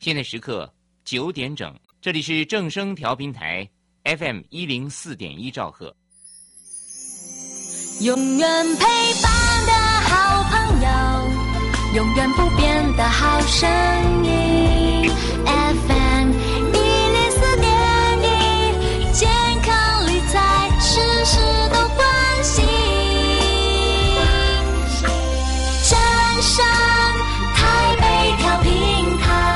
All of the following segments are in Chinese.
现在时刻9点整，这里是正声调频台 FM104.1兆赫。 永远陪伴的好朋友，永远不变的好声音 FM104.1，健康理财事事都关心，正声台北调频台。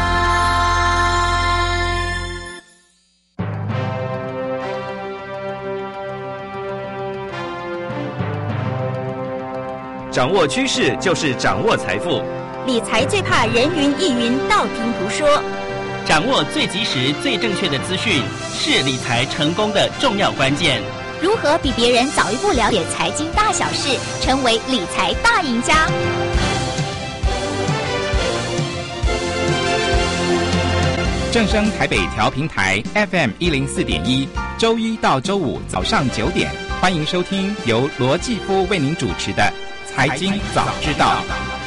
掌握趋势就是掌握财富， 理财最怕人云亦云，道听途说。 掌握最及时、最正确的资讯，是理财成功的重要关键。 如何比别人早一步了解财经大小事，成为理财大赢家？ 正声台北调频台 FM104.1，周一到周五早上9点，欢迎收听由罗继夫为您主持的财经早知道。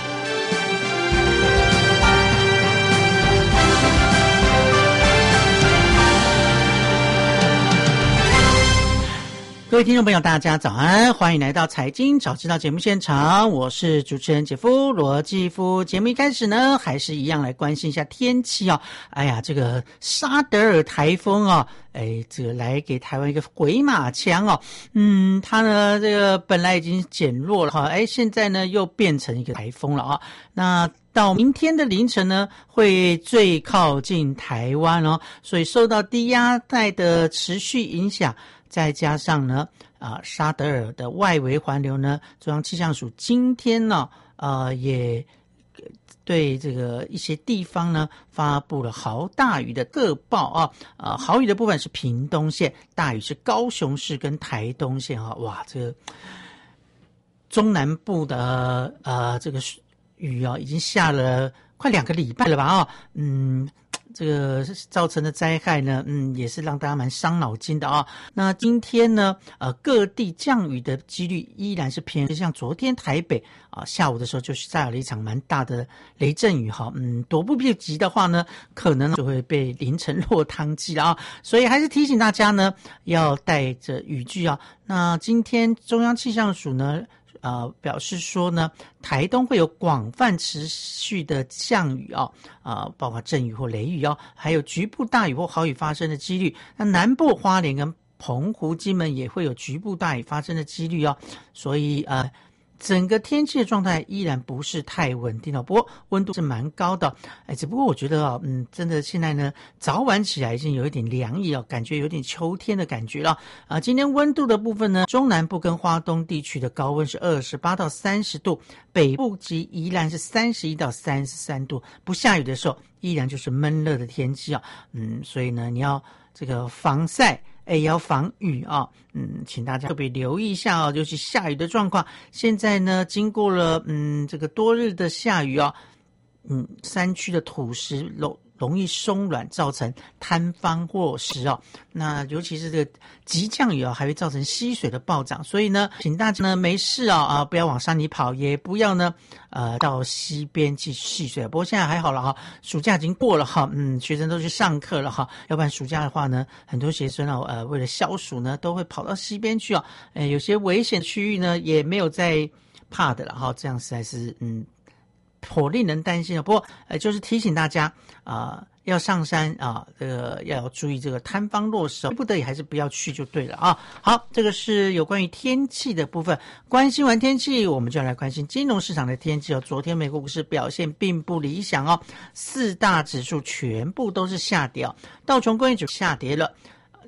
各位听众朋友大家早安，欢迎来到财经早知道节目现场，我是主持人姐夫罗继夫。节目一开始呢，还是一样来关心一下天气哦。哎呀，这个沙德尔台风哦，这个来给台湾一个回马枪哦。它呢这个本来已经减弱了哈，现在呢又变成一个台风了啊。那到明天的凌晨呢，会最靠近台湾哦，所以受到低压带的持续影响。再加上呢，沙德尔的外围环流呢，中央气象署今天呢，也对这个一些地方呢发布了豪大雨的特报啊。豪雨的部分是屏东县，大雨是高雄市跟台东县啊。哇，这个中南部的这个雨啊，已经下了快2个礼拜了吧啊。这个造成的灾害呢，也是让大家蛮伤脑筋的啊。那今天呢，各地降雨的几率依然是偏，就像昨天台北下午的时候就是下了一场蛮大的雷阵雨哈，躲不及的话呢，可能就会被淋成落汤鸡了啊。所以还是提醒大家呢，要带着雨具啊。那今天中央气象署呢，表示说呢，台东会有广泛持续的降雨包括阵雨或雷雨还有局部大雨或豪雨发生的几率。那南部花莲跟澎湖、金门也会有局部大雨发生的几率所以整个天气的状态依然不是太稳定不过温度是蛮高的只不过我觉得真的现在呢早晚起来已经有一点凉意感觉有点秋天的感觉了今天温度的部分呢，中南部跟花东地区的高温是28到30度，北部及宜兰是31到33度，不下雨的时候依然就是闷热的天气所以呢你要这个防晒也要防雨请大家特别留意一下尤其下雨的状况。现在呢，经过了这个多日的下雨山区的土石容易松软，造成坍方或石那尤其是这个急降雨还会造成溪水的暴涨，所以呢，请大家呢没事不要往山里跑，也不要呢到溪边去戏水。不过现在还好了暑假已经过了学生都去上课了要不然暑假的话呢，很多学生为了消暑呢，都会跑到溪边去有些危险区域呢也没有在怕的了这样实在是颇令人担心不过就是提醒大家要上山这个要注意这个坍方落石不得已还是不要去就对了好，这个是有关于天气的部分。关心完天气，我们就要来关心金融市场的天气昨天美国股市表现并不理想4大指数全部都是下跌道琼工业指数下跌了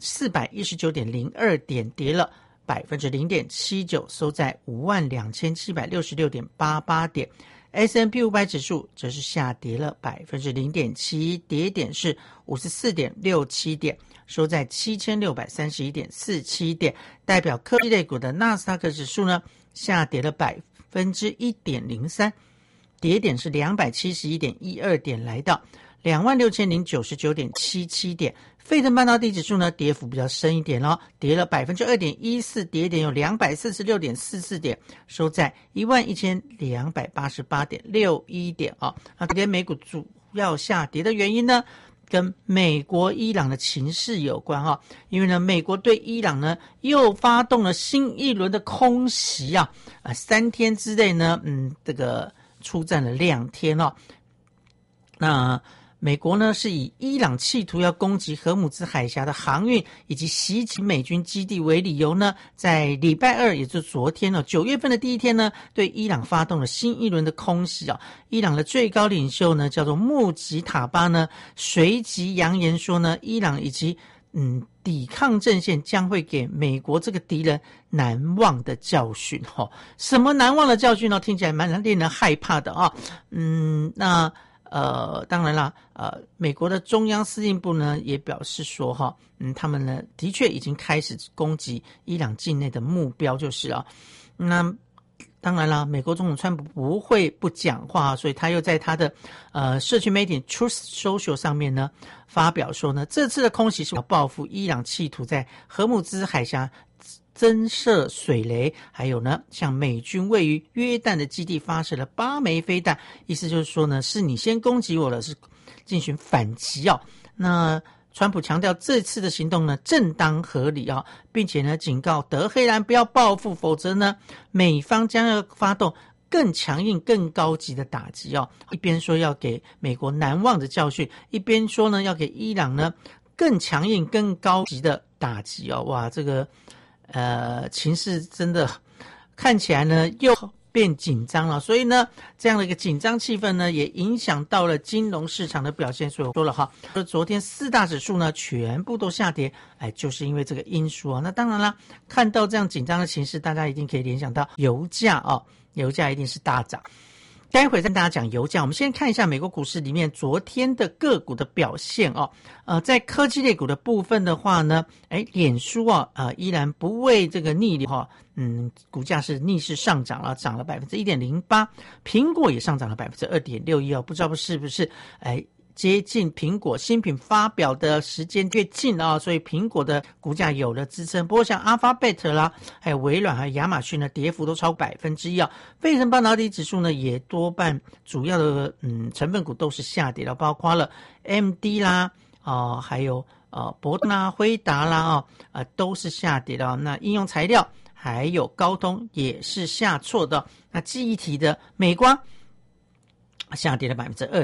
419.02点，跌了0.79%，收在52766.88点。S&P 500指数则是下跌了0.7%，跌点是54.67点，收在7631.47点。代表科技类股的纳斯达克指数呢，下跌了1.03%，跌点是271.12点，来到26099.77点。费城半导体指数呢，跌幅比较深一点跌了2.14%，跌点有246.44点，收在11288.61点那昨天美股要下跌的原因呢，跟美国伊朗的情势有关哈，因为呢，美国对伊朗呢又发动了新一轮的空袭啊，3天之内呢，这个出战了2天哦。那美国呢是以伊朗企图要攻击荷姆兹海峡的航运以及袭击美军基地为理由呢，在礼拜二，也就是昨天9月份的第一天呢，对伊朗发动了新一轮的空袭啊。伊朗的最高领袖呢叫做穆吉塔巴呢，随即扬言说呢，伊朗以及抵抗阵线将会给美国这个敌人难忘的教训哈。什么难忘的教训呢？听起来蛮令人害怕的啊。那当然啦，美国的中央司令部呢也表示说哈，他们呢的确已经开始攻击伊朗境内的目标，就是啊，那当然啦，美国总统川普不会不讲话，所以他又在他的社群媒体 Truth Social 上面呢发表说呢，这次的空袭是要报复伊朗企图在荷姆兹海峡增设水雷，还有呢，向美军位于约旦的基地发射了8枚飞弹，意思就是说呢，是你先攻击我了，是进行反击哦。那川普强调这次的行动呢正当合理啊，并且呢警告德黑兰不要报复，否则呢美方将要发动更强硬、更高级的打击哦。一边说要给美国难忘的教训，一边说呢要给伊朗呢更强硬、更高级的打击哦。哇，这个情势真的看起来呢又变紧张了，所以呢这样的一个紧张气氛呢也影响到了金融市场的表现。所以我说了哈，昨天4大指数呢全部都下跌，就是因为这个因素啊。那当然啦，看到这样紧张的情势，大家一定可以联想到油价啊，油价一定是大涨。待会跟大家讲油价，我们先看一下美国股市里面昨天的个股的表现哦。在科技类股的部分的话呢，脸书依然不为这个逆流哈，股价是逆势上涨了，涨了 1.08%， 苹果也上涨了 2.61% 哦，不知道是不是接近苹果新品发表的时间越近啊，所以苹果的股价有了支撑。不过像 Alphabet 啦，还有微软还有亚马逊呢，跌幅都超过 1% 啊。费城半导体指数呢也多半主要的成分股都是下跌了，包括了 AMD 啦还有博通啦、辉达啦都是下跌的。那应用材料还有高通也是下挫的。那记忆体的美光下跌了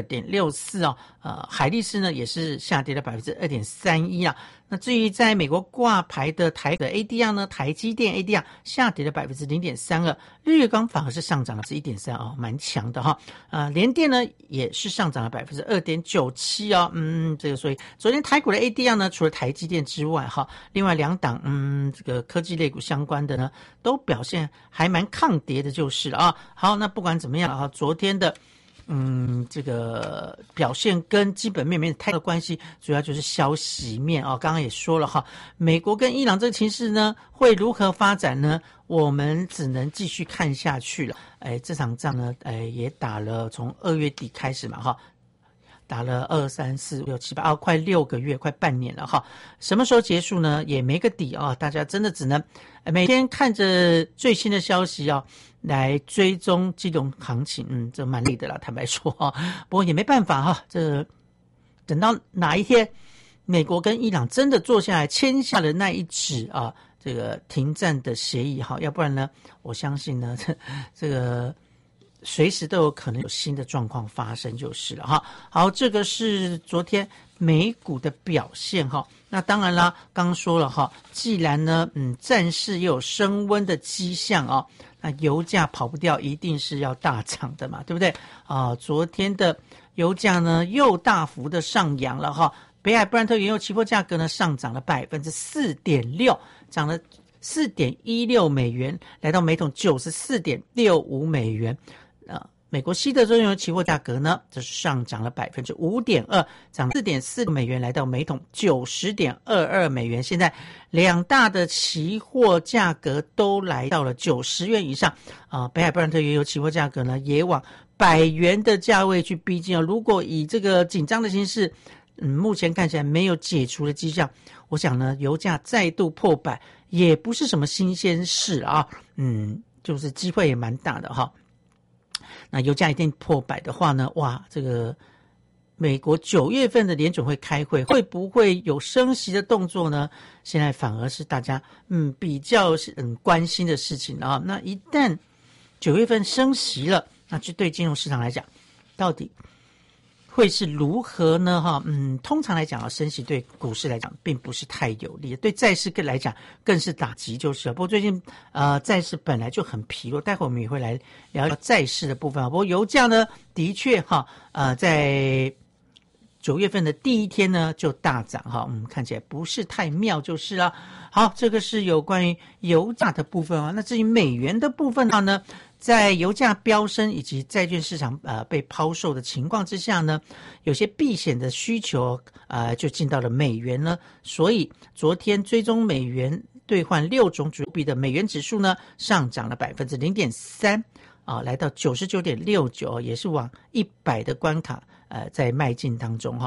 2.64% 哦，海力士呢也是下跌了 2.31% 啊。那至于在美国挂牌的台的 ADR 呢，台积电 ADR 下跌了 0.32%， 日月光反而是上涨了 1.3% 哦，蛮强的哈。联电呢也是上涨了 2.97% 哦，这个所以昨天台股的 ADR 呢，除了台积电之外哈，另外2档这个科技类股相关的呢，都表现还蛮抗跌的，就是了啊。好，那不管怎么样昨天的这个表现跟基本面没太大的关系，主要就是消息面刚刚也说了哈，美国跟伊朗这个情势呢会如何发展呢？我们只能继续看下去了。这场仗呢也打了，从2月底开始嘛哈，打了2、3、4、5、6、7、8快6个月，快半年了哈。什么时候结束呢？也没个底啊，大家真的只能每天看着最新的消息来追踪金融行情，这蛮累的啦，坦白说不过也没办法哈，这等到哪一天美国跟伊朗真的坐下来签下了那一纸这个停战的协议要不然呢，我相信呢这个随时都有可能有新的状况发生就是了哈。好，这个是昨天美股的表现哈。那当然啦，刚说了哈，既然呢战事又有升温的迹象那油价跑不掉，一定是要大涨的嘛，对不对昨天的油价呢又大幅的上扬了哈。北海布兰特原油期货价格呢上涨了 4.6%， 涨了 4.16 美元，来到每桶 94.65 美元。美国西德州原油期货价格呢，则是上涨了 5.2%， 涨 4.4 美元，来到每桶 90.22 美元。现在两大的期货价格都来到了90元以上北海布兰特原油期货价格呢，也往100元的价位去逼近如果以这个紧张的形势目前看起来没有解除的迹象，我想呢，油价再度破100也不是什么新鲜事就是机会也蛮大的哈。那油价一定破100的话呢，哇，这个美国9月份的联准会开会，会不会有升息的动作呢？现在反而是大家比较关心的事情啊。那一旦9月份升息了，那就对金融市场来讲，到底会是如何呢？通常来讲啊，升息对股市来讲并不是太有利，对债市来讲更是打击就是了。不过最近债市本来就很疲弱，待会我们也会来聊聊债市的部分。不过油价呢，的确在9月份的第一天呢就大涨看起来不是太妙就是了。好，这个是有关于油价的部分啊。那至于美元的部分呢，在油价飙升以及债券市场被抛售的情况之下呢，有些避险的需求就进到了美元呢，所以昨天追踪美元兑换6种主币的美元指数呢上涨了 0.3%。来到 99.69， 也是往100的关卡在迈进当中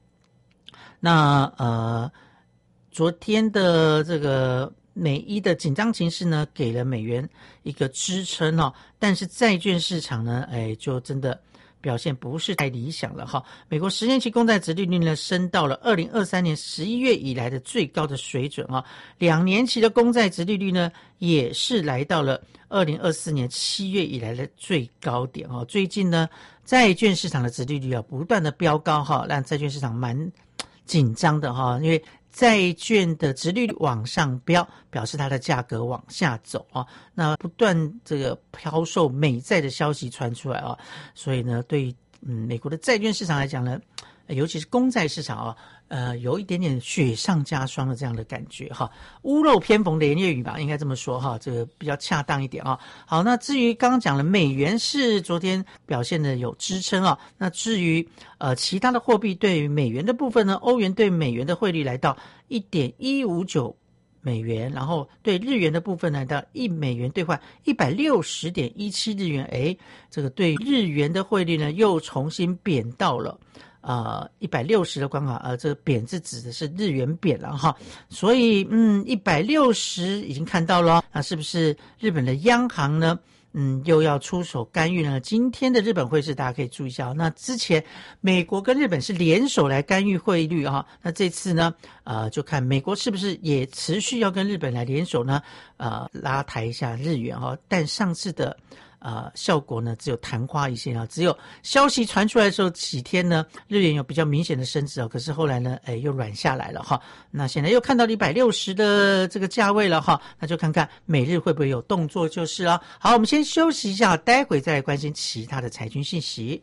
那昨天的这个美伊的紧张情势呢，给了美元一个支撑但是债券市场呢，就真的表现不是太理想了美国10年期公债殖利率呢升到了2023年11月以来的最高的水准2年期的公债殖利率呢也是来到了2024年7月以来的最高点最近呢，债券市场的殖利率不断的飙高让债券市场蛮紧张的因为债券的殖利率往上飙，表示它的价格往下走那不断这个抛售美债的消息传出来所以呢，对于美国的债券市场来讲呢，尤其是公债市场有一点点雪上加霜的这样的感觉屋漏偏逢连夜雨吧，应该这么说这个比较恰当一点好，那至于刚刚讲了美元是昨天表现的有支撑那至于其他的货币对于美元的部分呢，欧元对美元的汇率来到 1.159美元，然后对日元的部分来到1美元兑换 160.17 日元，这个对日元的汇率呢又重新贬到了160的关卡这个贬字指的是日元贬了所以160已经看到了那是不是日本的央行呢又要出手干预呢？今天的日本汇市大家可以注意一下那之前美国跟日本是联手来干预汇率那这次呢就看美国是不是也持续要跟日本来联手呢拉抬一下日元但上次的效果呢只有昙花一现只有消息传出来的时候几天呢，日元有比较明显的升值可是后来呢又软下来了那现在又看到160的这个价位了那就看看美日会不会有动作就是了。好，我们先休息一下，待会再来关心其他的财经信息。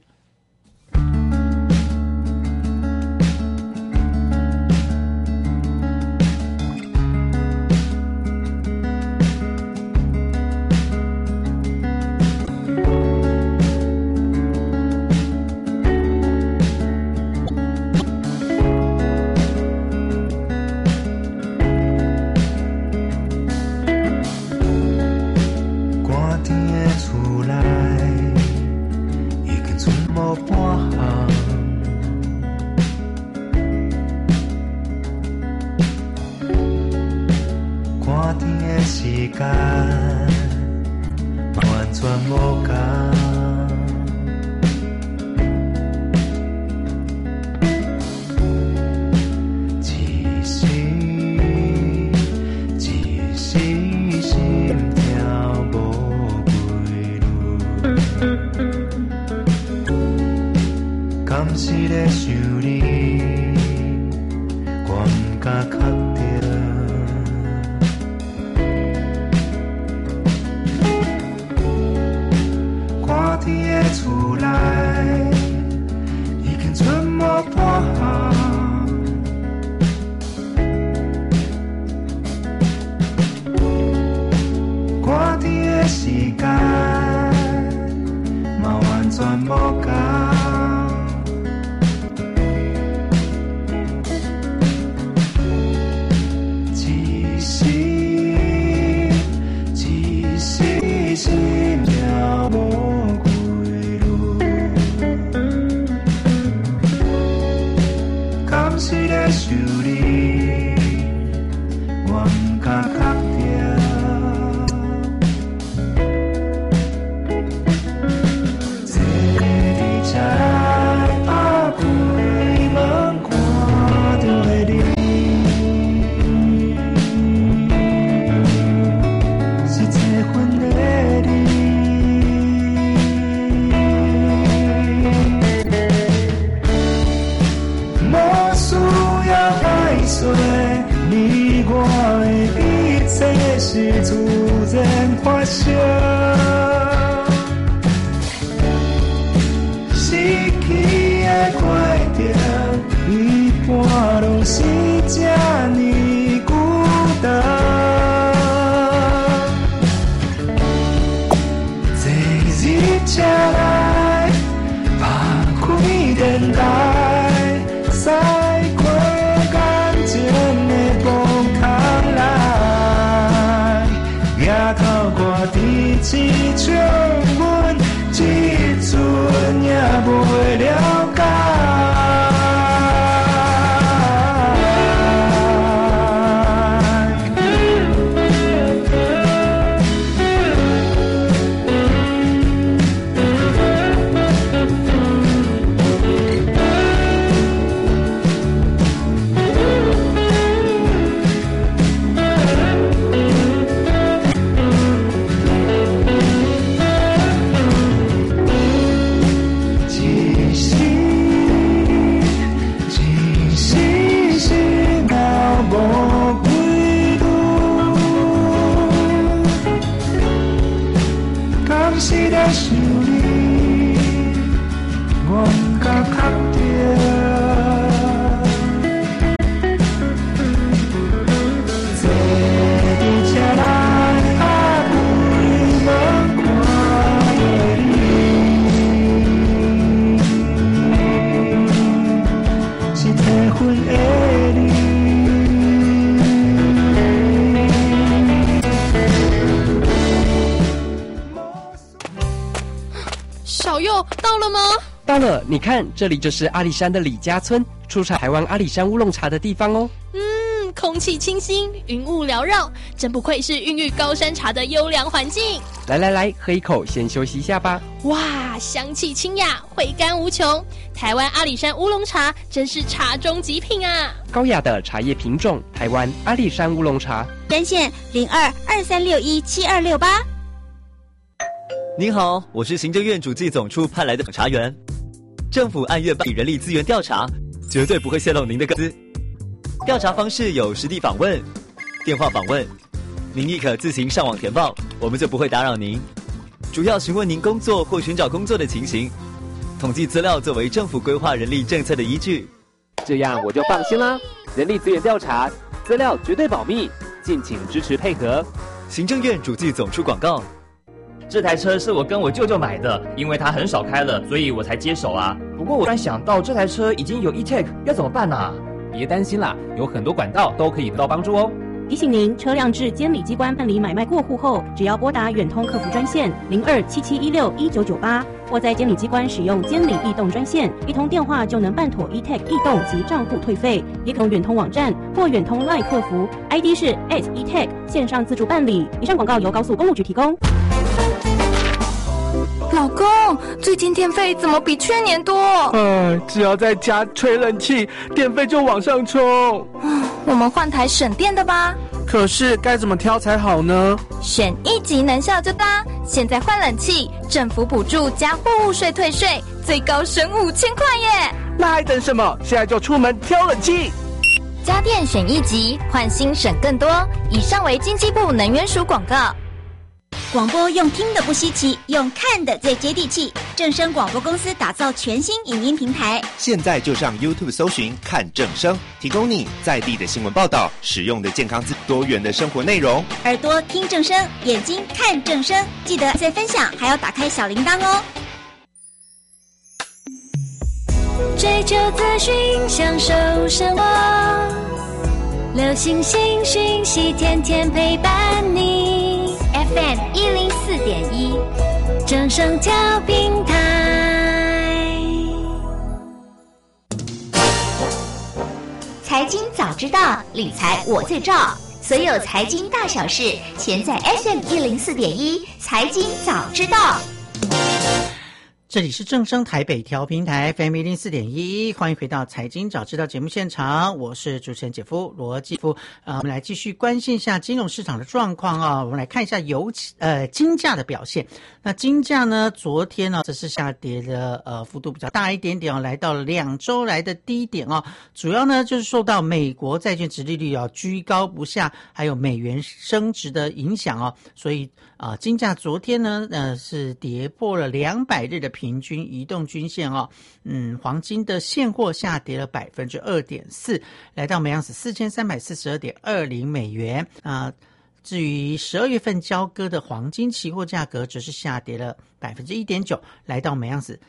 是自然发生。失去的过程，一半拢是这呢孤单。坐日车来，打开电台，驶过感情的风空来，夜头歌伫市唱阮，一阵也袂了解。是在想你，我不敢确定。坐伫车内，开门看着你，是体会的你。 小佑到了吗？ 到了，你看，这里就是阿里山的李家村，出产台湾阿里山乌龙茶的地方哦。 空气清新，云雾缭绕，真不愧是孕育高山茶的优良环境。 来，喝一口，先休息一下吧。 哇，香气清雅，回甘无穷。台湾阿里山乌龙茶真是茶中极品啊！ 高雅的茶叶品种，台湾阿里山乌龙茶。 专线02-2361-7268。 您好，我是行政院主计总处派来的检察员。政府按月办理人力资源调查，绝对不会泄露您的个资。调查方式有实地访问、电话访问，您亦可自行上网填报，我们就不会打扰您。主要询问您工作或寻找工作的情形，统计资料作为政府规划人力政策的依据。 这样我就放心啦。人力资源调查，资料绝对保密，敬请支持配合。 行政院主计总处广告。 这台车是我跟我舅舅买的，因为他很少开了，所以我才接手啊。不过我突然想到，这台车已经有 e-tag， 要怎么办啊？ 别担心啦，有很多管道都可以得到帮助哦。 提醒您，车辆至监理机关办理买卖过户后，只要拨打远通客服专线0277161998，或在监理机关使用监理易动专线，一通电话就能办妥 e-tag 易动及账户退费。也可远通网站或远通 LINE 客服 ，ID 是 @e-tag 线上自助办理。以上广告由高速公路局提供。 老公，最近电费怎么比去年多？ 只要在家吹冷气，电费就往上冲。 我们换台省电的吧。 可是该怎么挑才好呢？ 选1级能效就搭，现在换冷气，政府补助加货物税退税，最高省5000块耶！ 那还等什么？现在就出门挑冷气。 家电选1级，换新省更多。以上为经济部能源署广告。 广播用听的不稀奇，用看的最接地气。正声广播公司打造全新影音平台， 现在就上 YouTube 搜寻看正声，提供你在地的新闻报道、实用的健康资、多元的生活内容。 耳朵听正声，眼睛看正声，记得再分享，还要打开小铃铛哦。 追求资讯，享受生活，流行新讯息，天天陪伴你。FM 104.1，正声调频台。 财经早知道，理财我最照。所有财经大小事，全在 FM 104.1财经早知道。 这里是正声台北调频台 FM 104.1，欢迎回到财经早知道节目现场，我是主持人姐夫罗继夫。我们来继续关心一下金融市场的状况啊，我们来看一下金价的表现。那金价呢，昨天呢，这是下跌的幅度比较大一点点哦，来到了2周来的低点哦。主要呢就是受到美国债券殖利率居高不下，还有美元升值的影响哦，所以金价昨天呢是跌破了200日的平均移动均线哦。黄金的现货下跌了 2.4%， 来到每盎司 4342.20 美元啊。至于12月份交割的黄金期货价格则是下跌了 1.9%， 来到每盎司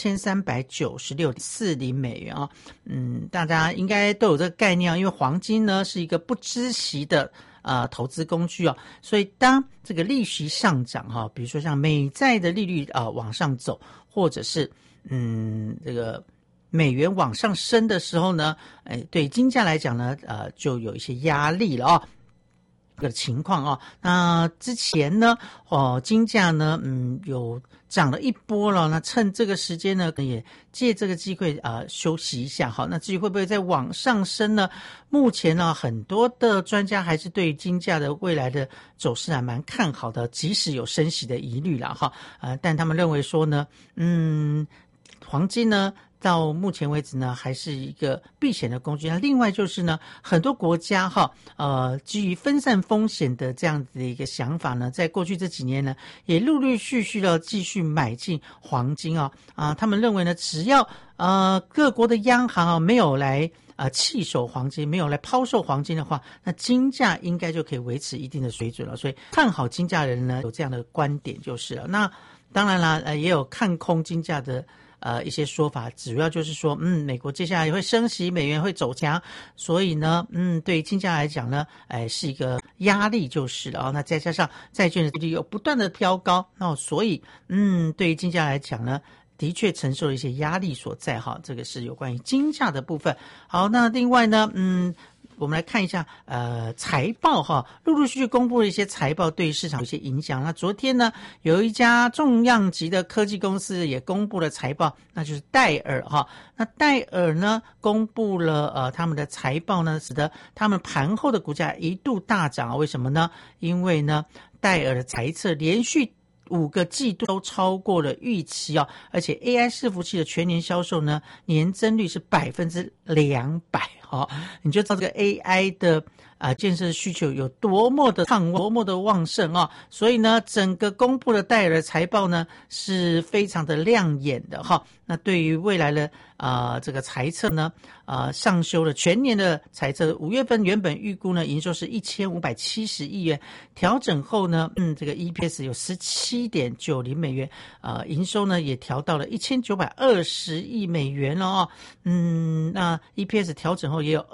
4396.40 美元哦。大家应该都有这个概念，因为黄金呢是一个不孳息的投资工具哦，所以当这个利息上涨哈，比如说像美债的利率往上走，或者是这个美元往上升的时候呢，对金价来讲呢就有一些压力了哦。这个情况哦，那之前呢金价呢有涨了一波了，那趁这个时间呢也借这个机会休息一下好，那至于会不会再往上升呢？目前呢很多的专家还是对金价的未来的走势还蛮看好的，即使有升息的疑虑啦哈，但他们认为说呢黄金呢到目前为止呢还是一个避险的工具。那另外就是呢很多国家基于分散风险的这样子的一个想法呢，在过去这几年呢也陆陆续续的继续买进黄金他们认为呢只要各国的央行没有来弃守黄金，没有来抛售黄金的话，那金价应该就可以维持一定的水准了。所以看好金价的人呢有这样的观点就是了。那当然啦也有看空金价的一些说法，主要就是说美国接下来会升息，美元会走强，所以呢对于金价来讲呢是一个压力就是了那再加上债券的利率又不断的飘高，那所以对于金价来讲呢的确承受了一些压力所在哈，这个是有关于金价的部分。好，那另外呢我们来看一下财报哈，陆陆续续公布了一些财报，对市场有一些影响。那昨天呢有一家重量级的科技公司也公布了财报，那就是戴尔哈。那戴尔呢公布了他们的财报呢，使得他们盘后的股价一度大涨为什么呢？因为呢戴尔的财测连续5个季度都超过了预期而且 AI 伺服器的全年销售呢年增率是 200%你就知道这个 AI 的建设需求有多么的畅旺，多么的旺盛所以呢整个公布的戴尔的财报呢是非常的亮眼的那对于未来的这个财测呢上修了全年的财测，5月份原本预估呢营收是1570亿元，调整后呢这个 EPS 有 17.90 美元，营收呢也调到了1920亿美元了那 EPS 调整后也有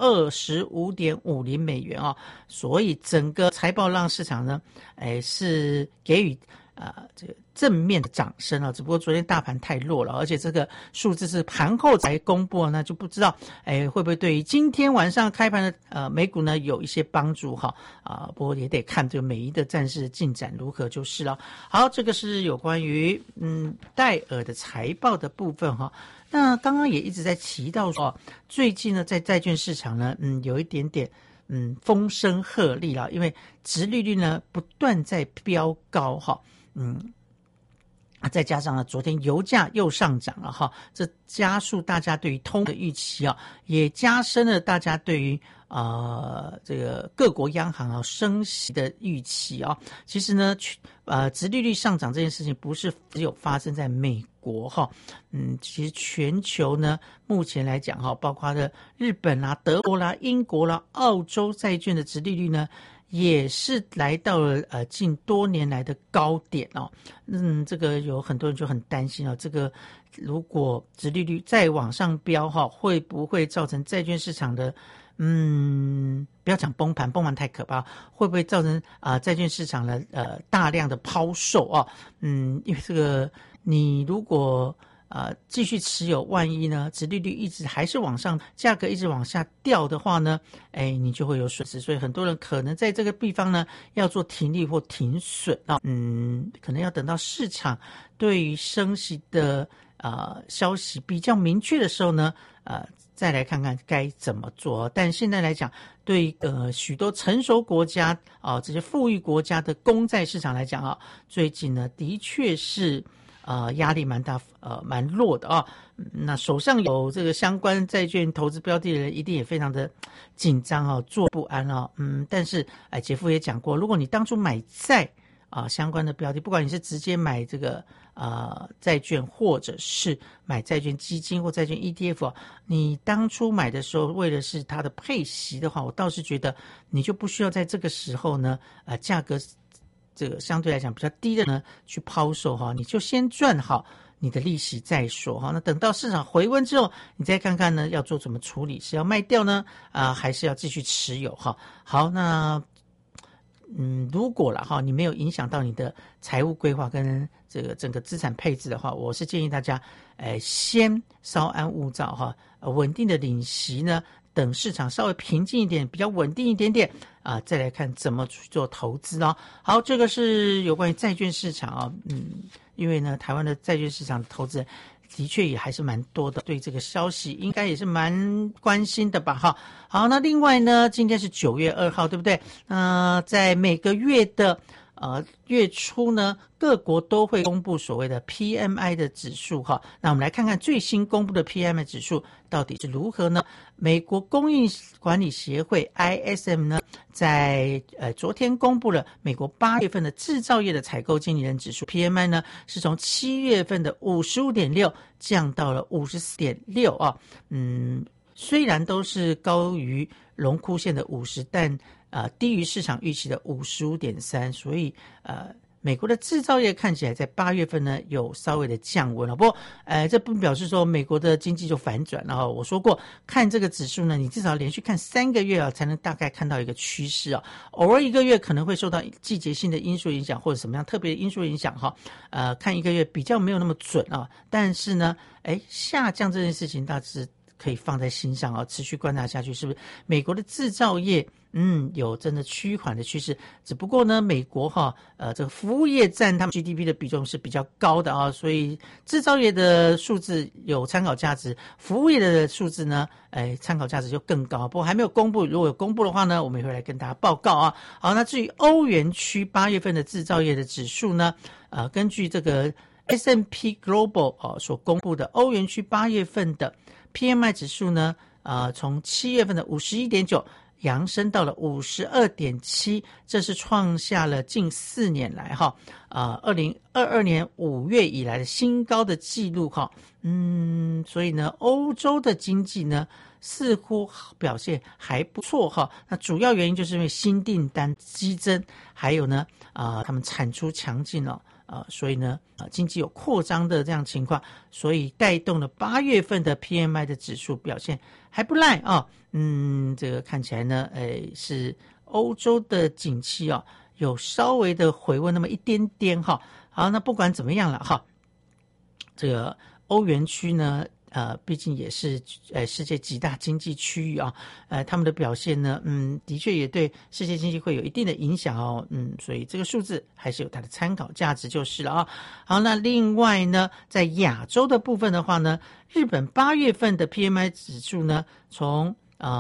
25.50 美元所以整个财报让市场呢是给予这个正面的掌声只不过昨天大盘太弱了，而且这个数字是盘后才公布，那就不知道会不会对于今天晚上开盘的美股呢有一些帮助不过也得看这个美伊的战事进展如何就是了。好，这个是有关于戴尔的财报的部分那刚刚也一直在提到说最近呢在债券市场呢有一点点风声鹤唳了，因为殖利率呢不断在飙高再加上呢昨天油价又上涨了这加速大家对于通的预期也加深了大家对于这个各国央行升息的预期其实呢殖利率上涨这件事情不是只有发生在美国其实全球呢目前来讲包括的日本啦、德国啦、英国啦、澳洲债券的殖利率呢也是来到了近多年来的高点这个有很多人就很担心这个如果殖利率再往上飙会不会造成债券市场的不要讲崩盘太可怕，会不会造成债券市场的大量的抛售因为这个你如果继续持有，万一呢殖利率一直还是往上，价格一直往下掉的话呢你就会有损失，所以很多人可能在这个地方呢要做停利或停损可能要等到市场对于升息的消息比较明确的时候呢，再来看看该怎么做。但现在来讲，对许多成熟国家这些富裕国家的公债市场来讲最近呢的确是压力蛮大，蛮弱的那手上有这个相关债券投资标的的人，一定也非常的紧张坐不安但是杰夫也讲过，如果你当初买债相关的标的，不管你是直接买这个债券，或者是买债券基金或债券 ETF 你当初买的时候为的是它的配息的话，我倒是觉得你就不需要在这个时候呢价格这个相对来讲比较低的呢去抛售你就先赚好你的利息再说那等到市场回温之后，你再看看呢要做怎么处理，是要卖掉呢还是要继续持有好，那如果你没有影响到你的财务规划跟这个整个资产配置的话，我是建议大家先稍安勿躁稳定的领息呢，等市场稍微平静一点，比较稳定一点点再来看怎么去做投资好，这个是有关于债券市场因为呢台湾的债券市场的投资人的确也还是蛮多的，对这个消息应该也是蛮关心的吧好，那另外呢今天是9月2号对不对？在每个月的月初呢，各国都会公布所谓的 PMI 的指数那我们来看看最新公布的 PMI 指数到底是如何呢？美国供应管理协会 ISM 呢，在昨天公布了美国8月份的制造业的采购经理人指数 PMI 呢，是从7月份的 55.6 降到了 54.6虽然都是高于荣枯线的50，但低于市场预期的 55.3， 所以美国的制造业看起来在8月份呢有稍微的降温不过这不表示说美国的经济就反转我说过看这个指数呢，你至少连续看3个月才能大概看到一个趋势偶尔1个月可能会受到季节性的因素影响或者什么样特别的因素影响看1个月比较没有那么准但是呢下降这件事情大致可以放在心上持续观察下去，是不是美国的制造业有真的趋缓的趋势？只不过呢，美国这个服务业占他们 GDP 的比重是比较高的所以制造业的数字有参考价值，服务业的数字呢，参考价值就更高。不过还没有公布，如果有公布的话呢，我们也会来跟大家报告好，那至于欧元区8月份的制造业的指数呢，根据这个 S&P Global 所公布的欧元区8月份的PMI 指数呢，从7月份的 51.9 扬升到了 52.7， 这是创下了近4年来2022年5月以来的新高的记录所以呢，欧洲的经济呢似乎表现还不错那主要原因就是因为新订单激增，还有呢他们产出强劲所以呢经济有扩张的这样情况，所以带动了8月份的 PMI 的指数表现还不赖这个看起来呢是欧洲的景气有稍微的回温那么一点点好，那不管怎么样了这个欧元区呢毕竟也是世界几大经济区域他们的表现呢的确也对世界经济会有一定的影响所以这个数字还是有它的参考价值就是了好，那另外呢在亚洲的部分的话呢，日本8月份的 PMI 指数呢从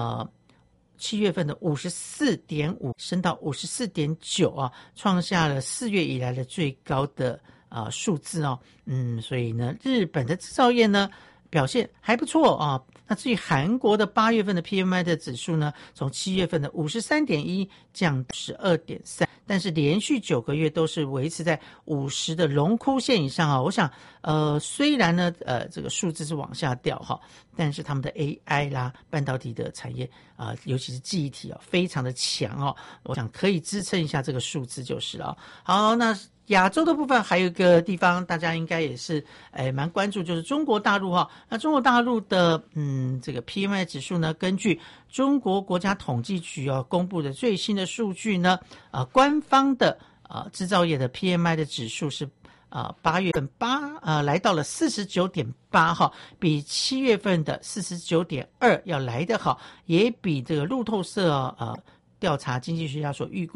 7月份的 54.5 升到 54.9创下了4月以来的最高的数字所以呢日本的制造业呢表现还不错那至于韩国的8月份的 PMI 的指数呢，从7月份的 53.1 降到 12.3， 但是连续9个月都是维持在50的荣枯线以上我想虽然呢这个数字是往下掉但是他们的 AI 啦半导体的产业尤其是记忆体非常的强我想可以支撑一下这个数字就是了好，那亚洲的部分还有一个地方大家应该也是蛮关注，就是中国大陆那中国大陆的这个 PMI 指数呢，根据中国国家统计局公布的最新的数据呢官方的制造业的 PMI 的指数是8月份来到了 49.8 比7月份的 49.2 要来得好，也比这个路透社调查经济学家所预估的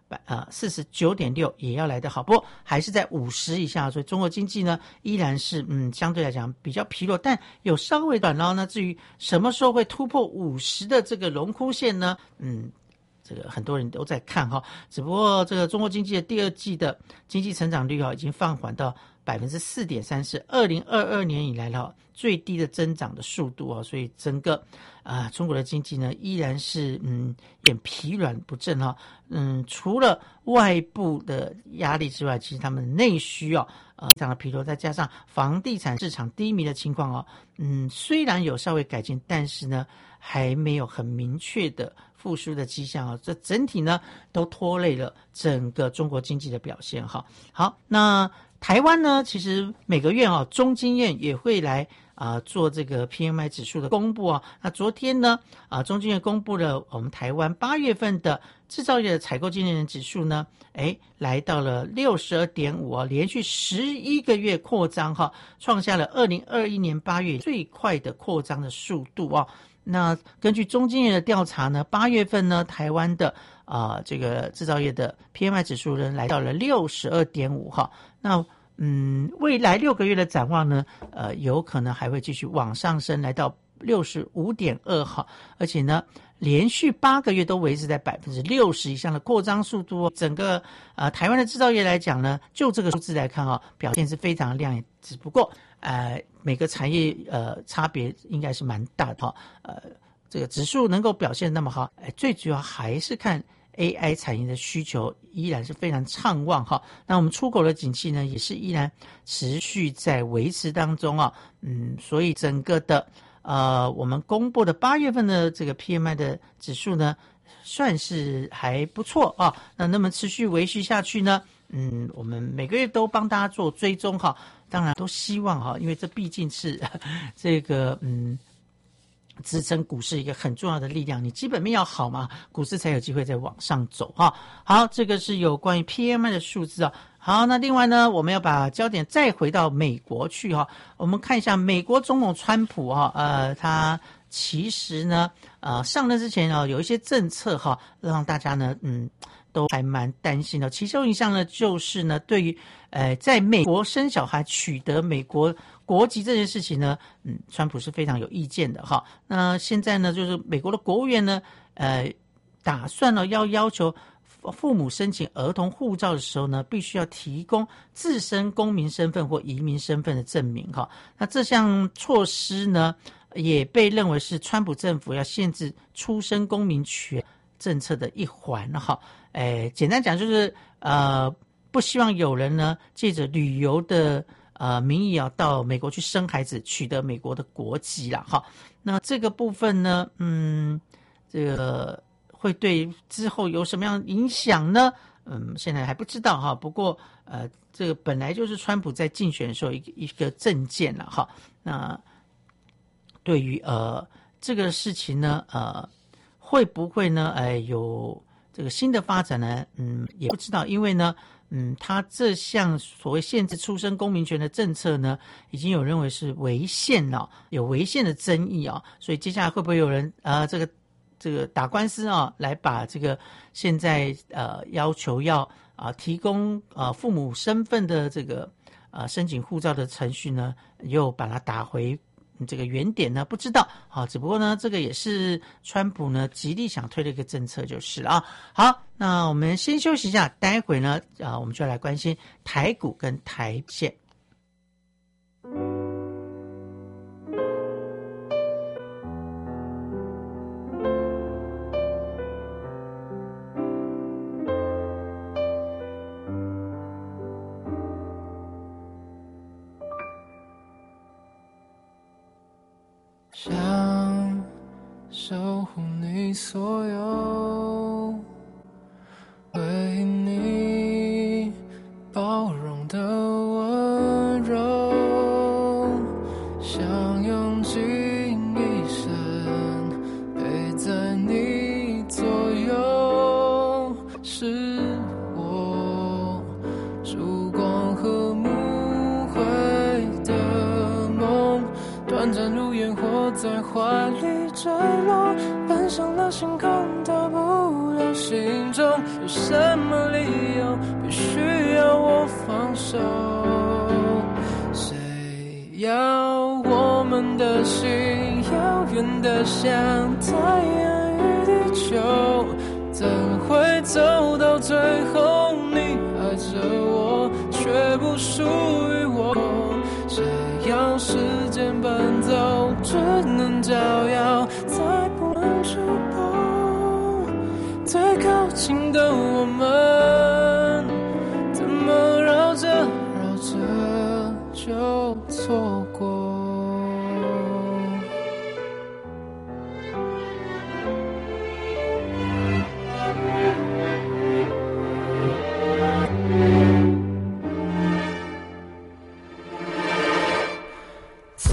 49.6也要来得好，不过还是在50以下，所以中国经济呢依然是相对来讲比较疲弱，但有稍微转捞呢。至于什么时候会突破50的这个荣枯线呢？这个很多人都在看哈，只不过这个中国经济的第二季的经济成长率已经放缓到4.3%，是2022年以来最低的增长的速度所以整个中国的经济呢依然是有点疲软不振除了外部的压力之外，其实他们的内需非常的疲弱，再加上房地产市场低迷的情况虽然有稍微改进，但是呢还没有很明确的复苏的迹象这整体呢都拖累了整个中国经济的表现好，那台湾呢其实每个月中经院也会来做这个 PMI 指数的公布那昨天呢中经院公布了我们台湾8月份的制造业的采购经理人指数呢来到了 62.5 连续11个月扩张创下了2021年8月最快的扩张的速度那根据中经院的调查呢，8月份呢台湾的这个制造业的 PMI 指数呢来到了 62.5 那未来6个月的展望呢有可能还会继续往上升，来到 65.2 而且呢连续8个月都维持在 60% 以上的扩张速度整个台湾的制造业来讲呢，就这个数字来看表现是非常亮眼，只不过每个产业差别应该是蛮大的这个指数能够表现那么好最主要还是看 AI 产业的需求依然是非常畅旺那我们出口的景气呢也是依然持续在维持当中所以整个的我们公布的8月份的这个 PMI 的指数呢算是还不错那么持续维续下去呢我们每个月都帮大家做追踪当然都希望因为这毕竟是这个支撑股市一个很重要的力量，你基本面要好嘛，股市才有机会再往上走好，这个是有关于 PMI 的数字好，那另外呢，我们要把焦点再回到美国去我们看一下美国总统川普他其实呢上任之前有一些政策让大家呢都还蛮担心的，其中一项呢就是呢对于在美国生小孩取得美国国籍这件事情呢川普是非常有意见的那现在呢就是美国的国务院呢打算要求父母申请儿童护照的时候呢必须要提供自身公民身份或移民身份的证明那这项措施呢也被认为是川普政府要限制出生公民权政策的一环简单讲就是不希望有人呢借着旅游的名义到美国去生孩子，取得美国的国籍啦那这个部分呢这个会对之后有什么样的影响呢现在还不知道不过这个本来就是川普在竞选的时候一个政见啦那对于这个事情呢会不会呢有这个新的发展呢也不知道，因为呢他这项所谓限制出生公民权的政策呢已经有认为是违宪了，有违宪的争议所以接下来会不会有人这个打官司来把这个现在要求要提供父母身份的这个申请护照的程序呢又把它打回这个原点呢不知道只不过呢这个也是川普呢极力想推的一个政策就是了好，那我们先休息一下，待会呢我们就来关心台股跟台线。 想守护你所有，为你包容的温柔，想用尽一生陪在你左右，是我烛光和暮灰的梦，短暂如烟火在怀里坠落，奔向了星空，到不了心中，有什么理由必须要我放手？谁要我们的心遥远的像太阳与地球？怎会走到最后，你爱着我，却不属于我？谁要时间奔走，只能照耀，再不能触碰？最靠近的我们，怎么绕着绕着就错过？在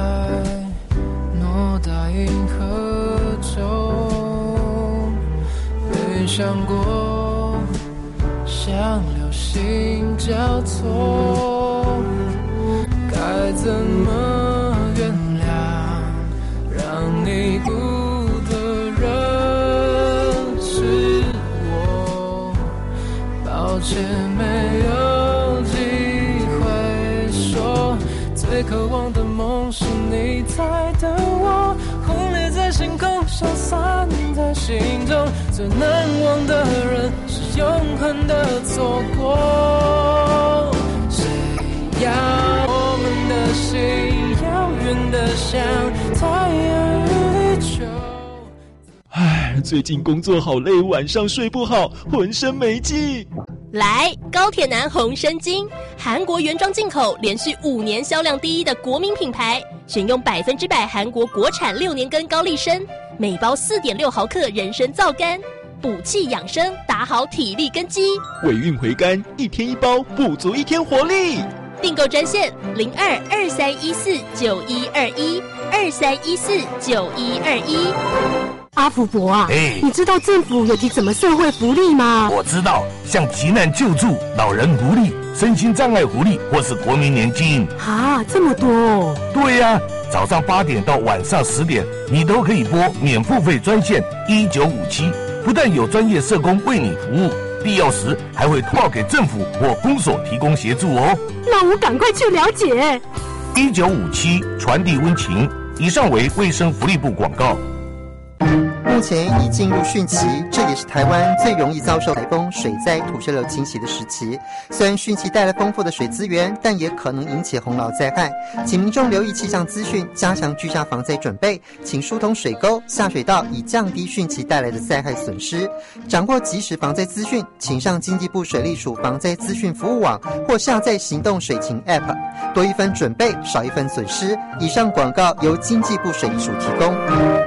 诺大银河中没想过像流星交错，该怎么原谅让你孤的人是我？抱歉没有机会说，最渴望的梦是你在等我，轰烈在星空，消散在心中，最难忘的人是永恒的错过。谁要我们的心遥远的像太阳与地球？ 唉，最近工作好累，晚上睡不好，浑身没劲。 来，高铁男红参精，韩国原装进口，连续5年销量第一的国民品牌，选用100%韩国国产6年根高丽参，每包4.6毫克人参皂苷，补气养生，打好体力根基。 尾韵回甘，1天1包，补足1天活力。 订购专线02-2314-9121，2314-9121。 阿福伯啊，你知道政府有提什么社会福利吗？ 我知道，像急难救助、老人福利、身心障碍福利，或是国民年金。 啊，这么多哦！ 对呀，早上8点到晚上10点，你都可以拨免付费专线1957，不但有专业社工为你服务，必要时还会通报给政府或公所提供协助哦。 那我赶快去了解。 1957传递温情。以上为卫生福利部广告。 目前已进入汛期，这也是台湾最容易遭受台风、水灾、土石流侵袭的时期。虽然汛期带来丰富的水资源，但也可能引起洪涝灾害，请民众留意气象资讯，加强居家防灾准备，请疏通水沟、下水道，以降低汛期带来的灾害损失。掌握即时防灾资讯，请上经济部水利署防灾资讯服务网或下载行动水情 App， 多一分准备，少一分损失。以上广告由经济部水利署提供。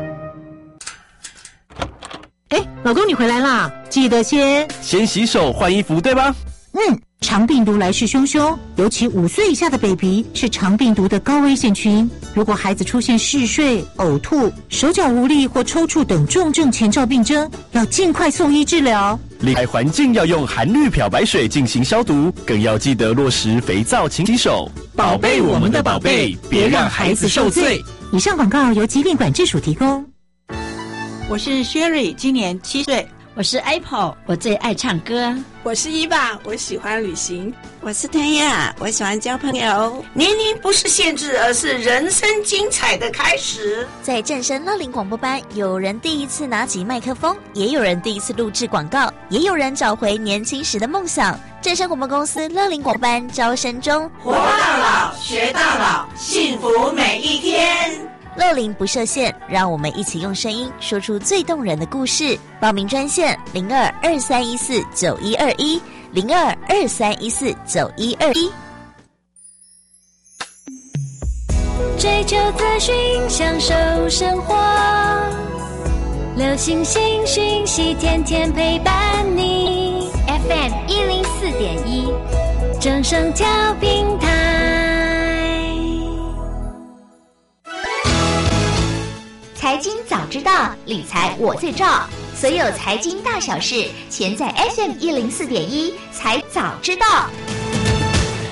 老公你回来啦，记得先洗手换衣服，对吧？ 肠病毒来势汹汹，尤其5岁以下的 baby 是肠病毒的高危险群。如果孩子出现嗜睡、呕吐、手脚无力或抽搐等重症前兆病征，要尽快送医治疗。 离开环境要用含氯漂白水进行消毒，更要记得落实肥皂勤洗手，宝贝我们的宝贝，别让孩子受罪。 以上广告由疾病管制署提供。 我是 Sherry， 今年7岁。 我是 Apple， 我最爱唱歌。 我是伊爸，我喜欢旅行。 我是谭雅，我喜欢交朋友。 年龄不是限制，而是人生精彩的开始。 在正声乐龄广播班，有人第一次拿起麦克风，也有人第一次录制广告，也有人找回年轻时的梦想。正声广播公司乐龄广播班招生中， 活到老，学到老，幸福每一天。 乐龄不设限，让我们一起用声音说出最动人的故事。报名专线02-2314-9121，02-2314-9121。 追求资讯，享受生活，流行新讯息，天天陪伴你。FM 104.1，正声调频台。 财经早知道，理财我最照。所有财经大小事，全在 FM 104.1，财早知道。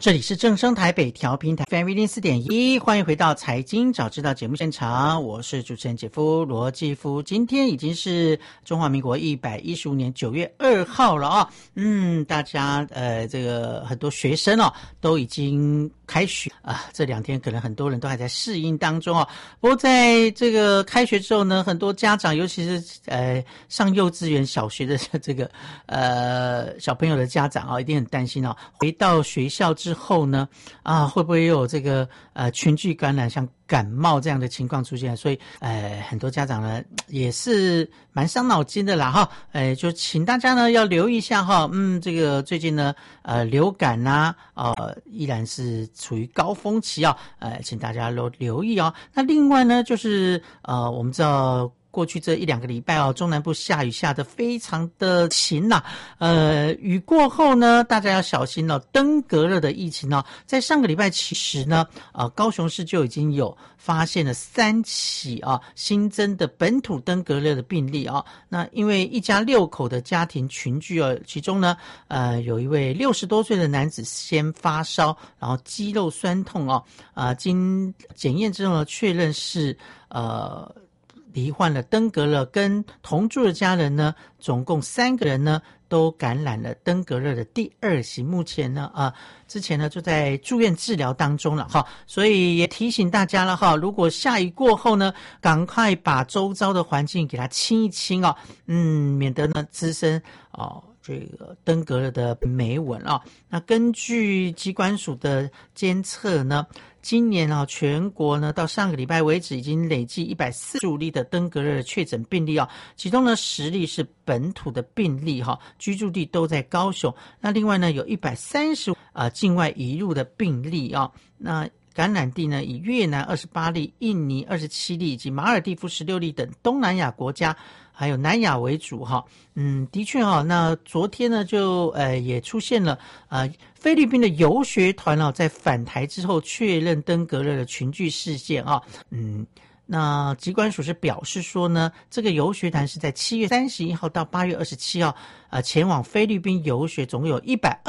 这里是正声台北调频台 FM104.1， 欢迎回到财经早知道节目现场，我是主持人姐夫罗继夫。今天已经是中华民国115年9月2号了啊，大家这个很多学生都已经开学啊，这2天可能很多人都还在适应当中哦。不过在这个开学之后呢，很多家长，尤其是上幼稚园、小学的这个小朋友的家长一定很担心回到学校之后呢，会不会有这个群聚感染，像感冒这样的情况出现？所以很多家长呢也是蛮伤脑筋的啦就请大家呢要留意一下这个最近呢流感依然是处于高峰期请大家都留意那另外呢就是我们知道过去这1-2个礼拜中南部下雨下得非常的勤雨过后呢，大家要小心登革热的疫情在上个礼拜其实呢高雄市就已经有发现了3起新增的本土登革热的病例那因为一家6口的家庭群聚其中呢有一位60多岁的男子先发烧，然后肌肉酸痛经检验之后呢确认是罹患了登革热，跟同住的家人呢总共3个人呢都感染了登革热的第2型，目前呢之前呢就在住院治疗当中了所以也提醒大家了如果下雨过后呢，赶快把周遭的环境给它清一清免得呢滋生这个登革热的霉蚊那根据疾管署的监测呢，今年全国呢到上个礼拜为止已经累计145例的登革热的确诊病例其中呢10例是本土的病例居住地都在高雄。那另外呢有130境外移入的病例那感染地呢以越南28例、印尼27例以及马尔地夫16例等东南亚国家还有南亚为主的确那昨天呢就也出现了菲律宾的游学团在返台之后确认登革热的群聚事件那疾管署是表示说呢，这个游学团是在7月31号到8月27号前往菲律宾游学，总共有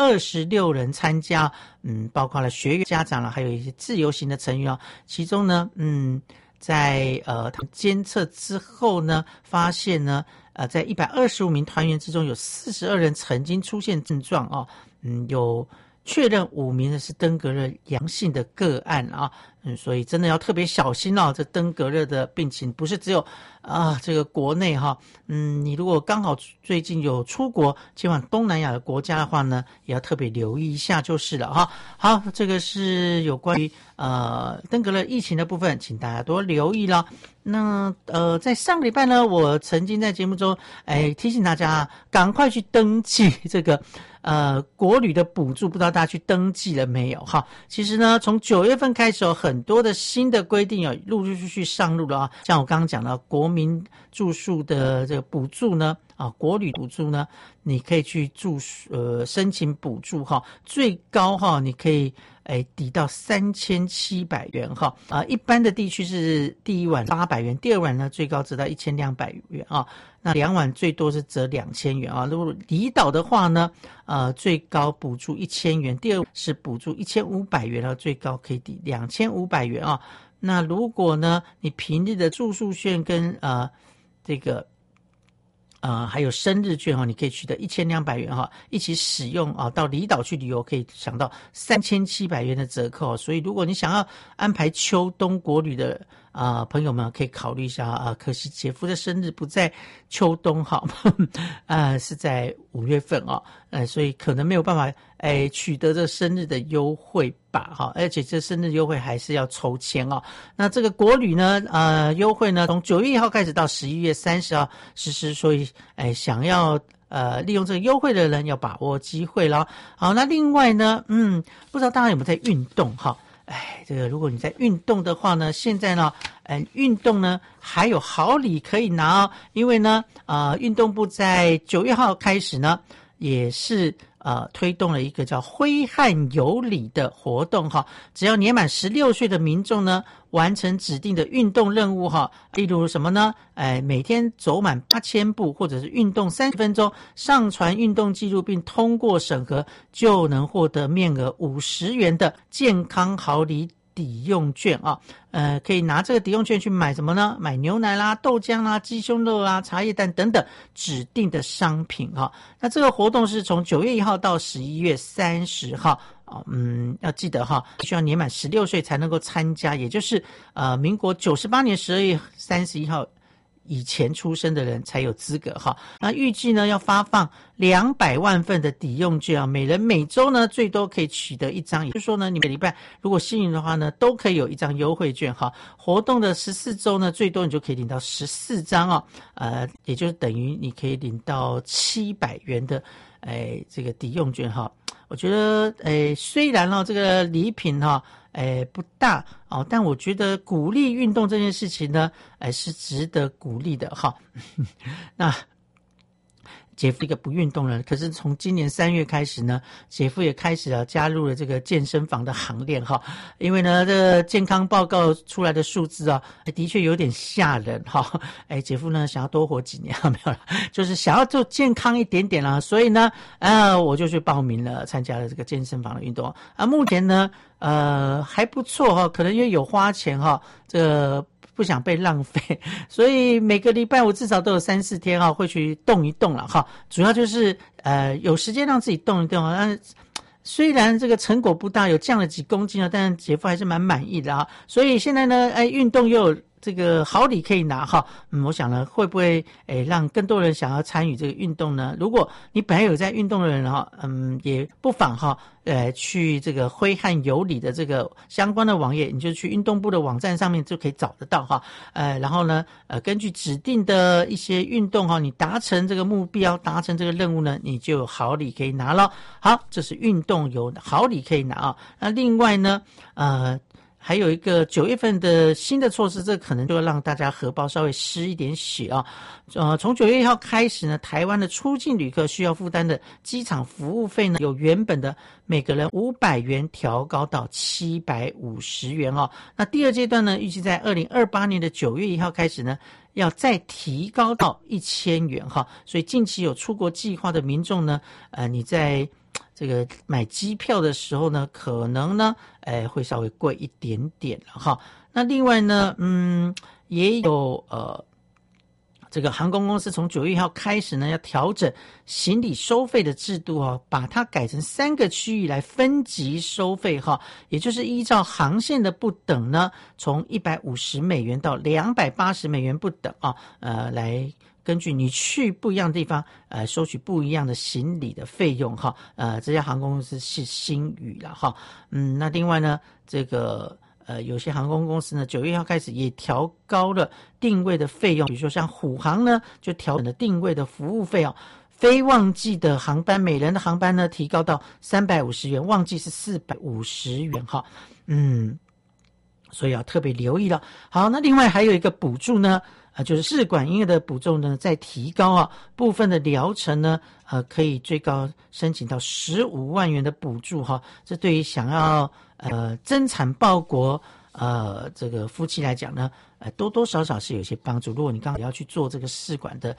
126人参加包括了学员、家长了，还有一些自由行的成员其中呢在监测之后呢，发现呢在125名团员之中有42人曾经出现症状有确认5名的是登革热阳性的个案所以真的要特别小心这登革热的病情不是只有这个国内你如果刚好最近有出国前往东南亚的国家的话呢，也要特别留意一下就是了好，这个是有关于登革热疫情的部分，请大家多留意了。那在上个礼拜呢，我曾经在节目中提醒大家赶快去登记这个国旅的补助，不知道大家去登记了没有其实呢从9月份开始有很多的新的规定陆陆续续上路了像我刚刚讲到国民住宿的这个补助呢国旅补助呢，你可以去申请补助最高你可以抵到3700元一般的地区是第一晚800元，第2晚呢最高折到1200元那2晚最多是折2000元如果离岛的话呢最高补助1000元，第2是补助1500元最高可以抵2500元那如果呢你平日的住宿券跟这个还有生日券你可以取得1200元一起使用到离岛去旅游可以享到3700元的折扣所以如果你想要安排秋冬国旅的朋友们可以考虑一下可惜姐夫的生日不在秋冬是在5月份所以可能没有办法取得这生日的优惠吧而且这生日优惠还是要抽签那这个国旅呢优惠呢从9月1号开始到11月30号实施，所以想要利用这个优惠的人要把握机会了好，那另外呢不知道大家有没有在运动这个如果你在运动的话呢，现在呢运动呢还有好礼可以拿因为呢运动部在9月号开始呢也是推动了一个叫挥汗有礼的活动哈，只要年满16岁的民众呢，完成指定的运动任务哈，例如什么呢？每天走满8000步，或者是运动30分钟，上传运动记录并通过审核，就能获得面额50元的健康好礼抵用券啊。可以拿这个抵用券去买什么呢？买牛奶啦、豆浆啦、鸡胸肉啦、茶叶蛋等等指定的商品哈。那这个活动是从9月1号到11月30号。要记得哈，需要年满16岁才能够参加，也就是民国98年12月31号以前出生的人才有资格哈。那预计呢要发放200万份的抵用券啊，每人每周呢最多可以取得1张，也就是说呢，你每礼拜如果幸运的话呢，都可以有1张优惠券哈。活动的14周呢，最多你就可以领到14张哦，也就是等于你可以领到700元的这个抵用券哈。我觉得虽然这个礼品不大但我觉得鼓励运动这件事情呢是值得鼓励的哈。那姐夫一个不运动人，可是从今年3月开始呢，姐夫也开始加入了这个健身房的行列哈。因为呢，这个健康报告出来的数字的确有点吓人哈。姐夫呢想要多活几年没有了，就是想要做健康一点点啦，所以呢，我就去报名了，参加了这个健身房的运动目前呢，还不错哈，可能因为有花钱哈，这个不想被浪费，所以每个礼拜我至少都有3-4天会去动一动了哈。主要就是有时间让自己动一动虽然这个成果不大，有降了几公斤但姐夫还是蛮满意的所以现在呢，运动又有这个好礼可以拿哈。我想呢，会不会让更多人想要参与这个运动呢？如果你本来有在运动的人也不妨去这个挥汗有礼的这个相关的网页，你就去运动部的网站上面就可以找得到哈。然后呢，根据指定的一些运动你达成这个目标，达成这个任务呢，你就有好礼可以拿了。好，这是运动有好礼可以拿那另外呢，还有一个9月份的新的措施，这可能就要让大家荷包稍微湿一点血从9月1号开始呢，台湾的出境旅客需要负担的机场服务费呢，由原本的每个人500元调高到750元那第二阶段呢，预计在2028年的9月1号开始呢，要再提高到1000元所以近期有出国计划的民众呢，你在这个买机票的时候呢，可能呢，会稍微贵一点点了那另外呢，也有这个航空公司从9月1号开始呢，要调整行李收费的制度把它改成3个区域来分级收费也就是依照航线的不等呢，从$150到$280不等来根据你去不一样的地方收取不一样的行李的费用这家航空公司是星宇啦那另外呢，这个有些航空公司呢9月1号开始也调高了定位的费用，比如说像虎航呢就调整了定位的服务费非旺季的航班，每人的航班呢提高到350元，旺季是450元所以要特别留意了。好，那另外还有一个补助呢，就是试管婴儿的补助呢再提高部分的疗程呢可以最高申请到15万元的补助这对于想要增产报国这个夫妻来讲呢，多多少少是有些帮助。如果你刚好要去做这个试管的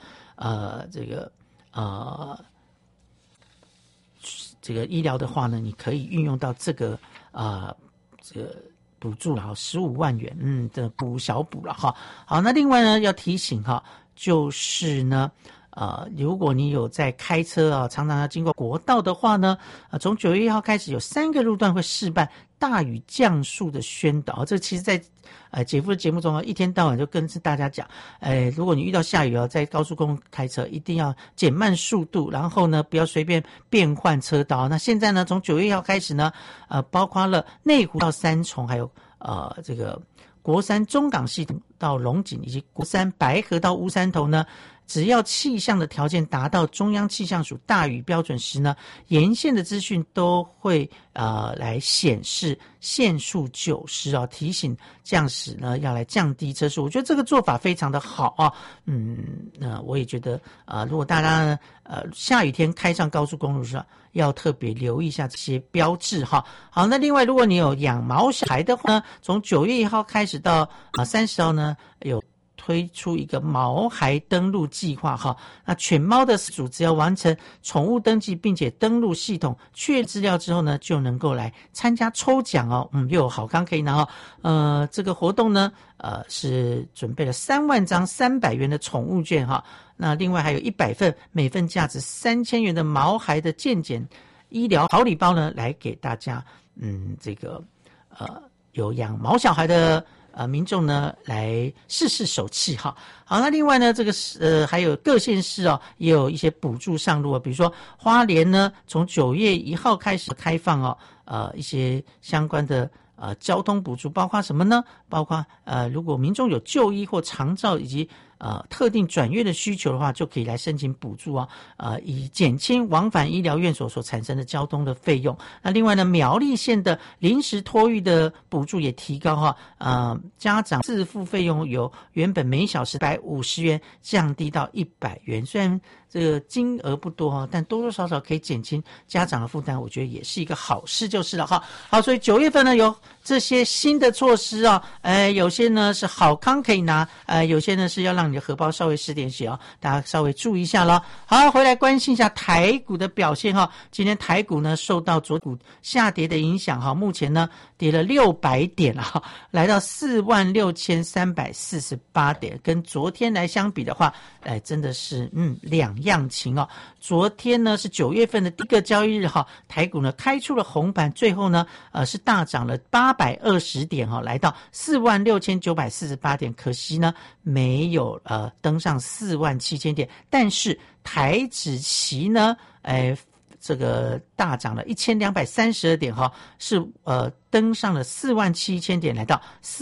这个医疗的话呢，你可以运用到这个这个补助了15万元，这补小补了好，那另外呢要提醒就是呢如果你有在开车常常要经过国道的话呢，从9月1号开始有3个路段会试办大雨降速的宣导。这其实在姐夫的节目中一天到晚就跟大家讲，如果你遇到下雨在高速公路开车一定要减慢速度，然后呢不要随便变换车道。那现在呢从9月1号开始呢，包括了内湖到三重，还有这个国三中港系统到龙井，以及国三白河到乌山头呢， 只要气象的条件达到中央气象署大雨标准时呢，沿线的资讯都会来显示限速90哦，提醒驾驶呢要来降低车速。我觉得这个做法非常的好啊。我也觉得如果大家呢下雨天开上高速公路上，要特别留意一下这些标志哈。好，那另外如果你有养毛小孩的话呢，从9月1号开始到30号呢，有推出一个毛孩登录计划哈。那犬猫的饲主只要完成宠物登记，并且登录系统确认资料之后呢，就能够来参加抽奖哦。又有好康可以拿哦。这个活动呢，是准备了3万张300元的宠物券哈。那另外还有100份，每份价值3000元的毛孩的健检医疗好礼包呢，来给大家。有养毛小孩的民众呢来试试手气哈。好，那另外呢，这个还有各县市也有一些补助上路比如说花莲呢，从9月1号开始开放一些相关的交通补助，包括什么呢？包括如果民众有就医或长照以及特定转院的需求的话，就可以来申请补助以减轻往返医疗院所所产生的交通的费用。那另外呢，苗栗县的临时托育的补助也提高家长自付费用由原本每小时150元降低到100元。虽然这个金额不多但多多少少可以减轻家长的负担，我觉得也是一个好事就是了哈。好，所以9月份呢有这些新的措施有些呢是好康可以拿，有些呢是要让你的荷包稍微湿点血大家稍微注意一下咯。好，回来关心一下台股的表现今天台股呢受到昨股下跌的影响目前呢跌了600点来到46348点，跟昨天来相比的话，真的是两样情昨天呢是9月份的第一个交易日台股呢开出了红盘，最后呢是大涨了820点来到46948点，可惜呢没有登上47000点，但是台指期呢这个大涨了1232点是登上了47000点，来到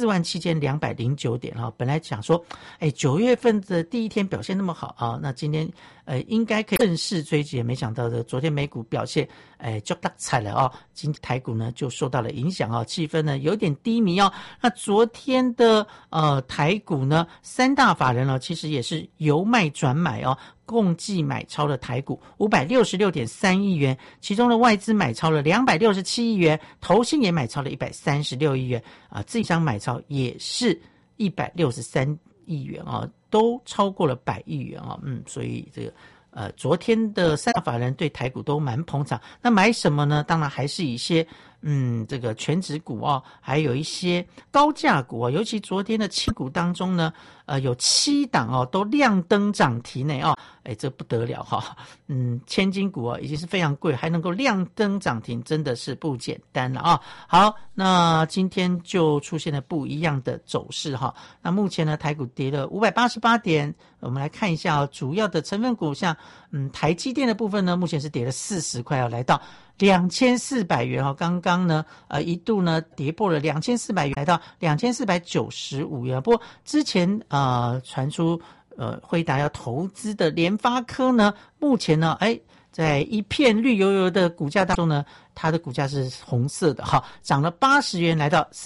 47209点本来想说9月份的第一天表现那么好那今天应该可以正式追击，没想到的昨天美股表现就大惨了今天台股呢就受到了影响气氛呢有点低迷那昨天的台股呢3大法人其实也是由卖转买共计买超了台股566.3亿元，其中的外资买超了267亿元，投信也买超了136亿元自营商买超也是163亿元都超过了100亿元所以这个昨天的3大法人对台股都蛮捧场。那买什么呢？当然还是一些这个全指股还有一些高价股尤其昨天的7股当中呢有7档都亮灯涨停这不得了千金股已经是非常贵，还能够亮灯涨停，真的是不简单了好，那今天就出现了不一样的走势那目前呢台股跌了588点，我们来看一下主要的成分股，像台积电的部分呢目前是跌了40块来到2400元刚刚呢一度呢跌破了2400元，来到2495元。不过之前传出辉达要投资的联发科呢，目前呢在一片绿油油的股价当中呢，它的股价是红色的涨了80元，来到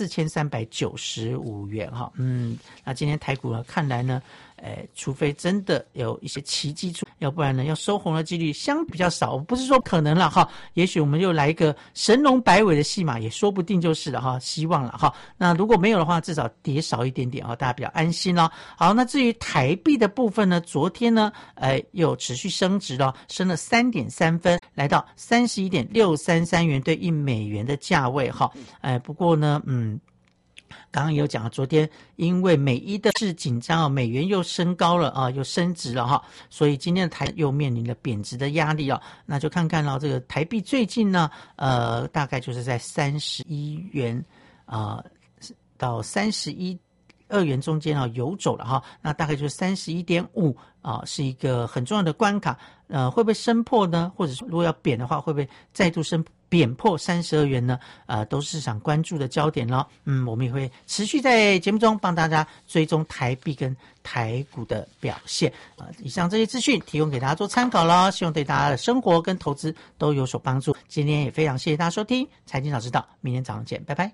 4395元那今天台股呢看来呢除非真的有一些奇迹出，要不然呢要收红的几率比较少，不是说可能了也许我们又来一个神龙摆尾的戏码也说不定就是了希望了那如果没有的话，至少跌少一点点大家比较安心好，那至于台币的部分呢，昨天呢又持续升值升了3.3分，来到31.633元对1美元的价位不过呢刚刚有讲昨天因为美伊的是紧张美元又升高了又升值了所以今天的台又面临了贬值的压力那就看看这个台币最近呢大概就是在31元到31元中间游走了那大概就是31.5是一个很重要的关卡会不会升破呢？或者说如果要贬的话，会不会再度升扁破32元呢，都是市场关注的焦点咯。我们也会持续在节目中帮大家追踪台币跟台股的表现。以上这些资讯提供给大家做参考咯，希望对大家的生活跟投资都有所帮助。今天也非常谢谢大家收听财经早知道，明天早上见，拜拜。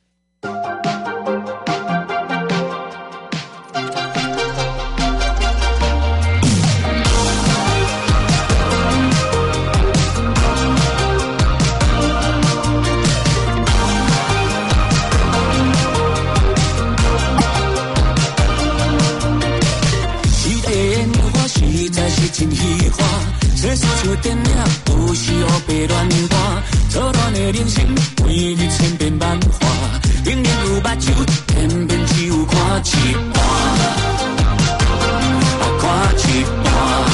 真喜欢，世事像电影，有时黑白乱换，错乱的人生，每日千变万化。明明有目睭，偏偏只有看一半，看一半。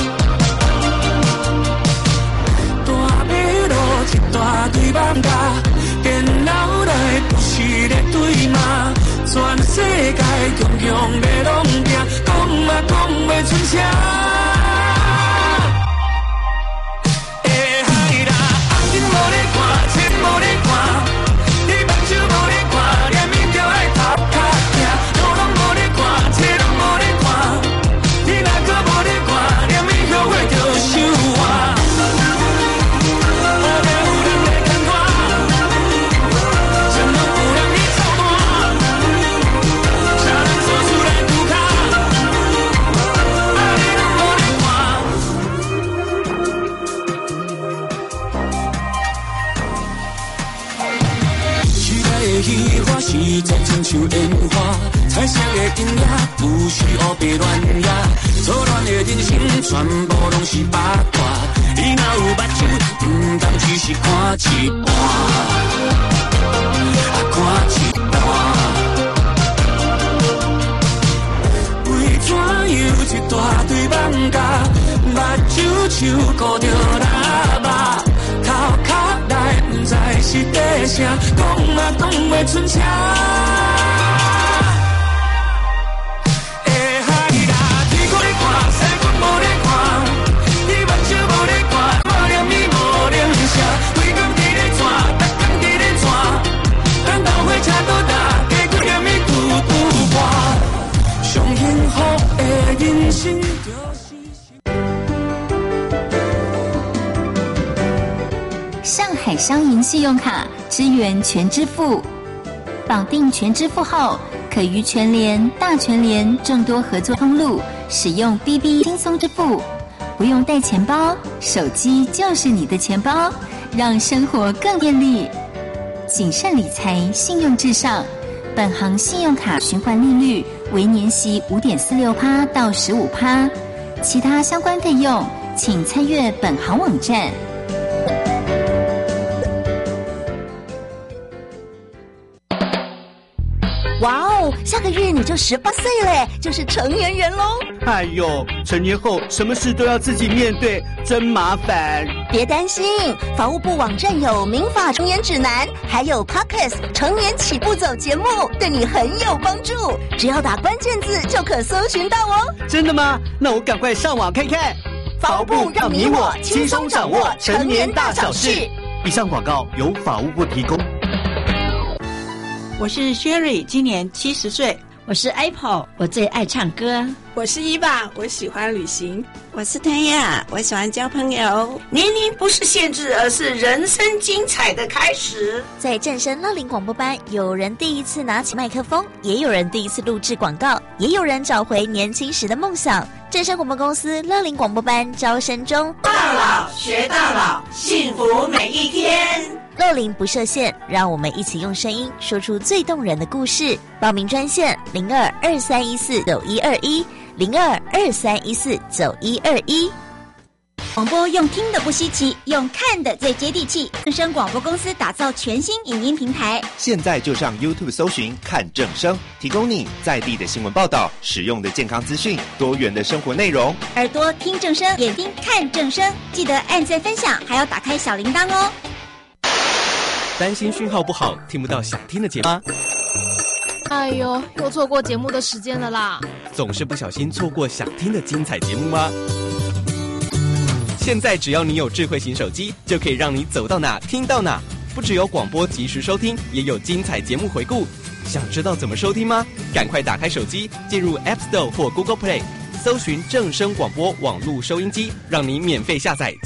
大马路一大堆网架，电脑内不是咧对骂，全世界强强要拢拼，讲嘛讲袂出声。实在亲像烟花，彩色的音乐，有时黑白乱野，错乱的人生，全部拢是八卦。你若有目睭，不通只是看一半，看一半。为怎有一大堆网架，目睭手顾着喇叭，头壳内不知是底声，讲嘛讲袂出声。 上海商银信用卡支援全支付，绑定全支付后，可于全联、大全联众多合作通路使用 BB 轻松支付，不用带钱包，手机就是你的钱包，让生活更便利。谨慎理财，信用至上。本行信用卡循环利率为年息5.46%到15%，其他相关费用请参阅本行网站。 哇哦，下个月你就18岁了，就是成年人喽！ 哎呦，成年后什么事都要自己面对，真麻烦。 别担心，法务部网站有民法成年指南，还有 Podcast 成年起步走节目，对你很有帮助。只要打关键字就可搜寻到哦。 真的吗？那我赶快上网看看。 法务部让你我轻松掌握成年大小事。 以上广告由法务部提供。 我是 Sherry， 今年70岁。 我是 Apple， 我最爱唱歌。 我是伊爸，我喜欢旅行。 我是谭雅，我喜欢交朋友。 年龄不是限制，而是人生精彩的开始。 在正声乐龄广播班，有人第一次拿起麦克风，也有人第一次录制广告，也有人找回年轻时的梦想。正声广播公司乐龄广播班招生中， 到老学到老，幸福每一天。 乐龄不设限，让我们一起用声音说出最动人的故事。报名专线02-2314-9121，02-2314-9121。 广播用听的不稀奇，用看的最接地气。正声广播公司打造全新影音平台， 现在就上 YouTube 搜寻看正声，提供你在地的新闻报道、实用的健康资讯、多元的生活内容。 耳朵听正声，眼睛看正声，记得按赞分享，还要打开小铃铛哦。 担心讯号不好，听不到想听的节目吗？ 哎呦，又错过节目的时间了啦！ 总是不小心错过想听的精彩节目吗？ 现在只要你有智慧型手机，就可以让你走到哪听到哪。不只有广播及时收听，也有精彩节目回顾。想知道怎么收听吗？赶快打开手机，进入 App Store 或 Google Play，搜寻正声广播网络收音机，让你免费下载。